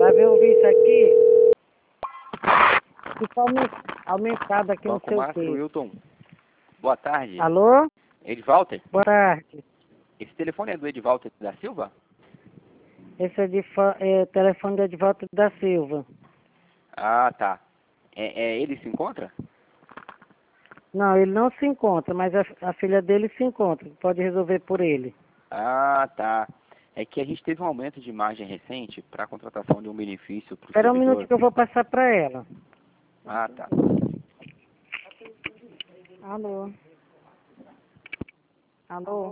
Lá vem ouvir isso aqui. Fica aumentado aqui, não Banco sei o Márcio quê. Wilton. Boa tarde. Alô? Edvalter? Boa tarde. Esse telefone é do Edvalter da Silva? Esse é telefone de Edvaldo da Silva. Ah, tá. Ele se encontra? Não, ele não se encontra, mas a filha dele se encontra. Pode resolver por ele. Ah, tá. É que a gente teve um aumento de margem recente para a contratação de um benefício para o Espera um servidor. minuto que eu vou passar para ela. Ah, tá. Alô? Alô?